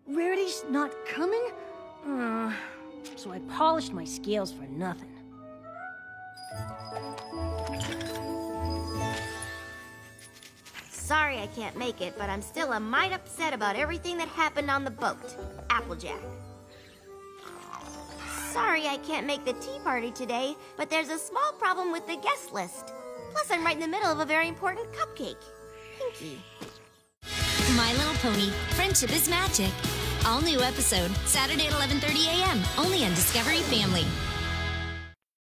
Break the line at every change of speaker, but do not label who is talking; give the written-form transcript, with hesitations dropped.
Rarity's not coming? So I polished my scales for nothing.
Sorry I can't make it, but I'm still a mite upset about everything that happened on the boat. Applejack. Sorry I can't make the tea party today, but there's a small problem with the guest list. Plus, I'm right in the middle of a very important cupcake. Pinky.
My Little Pony, Friendship is Magic. All new episode, Saturday at 11:30 a.m., only on Discovery Family.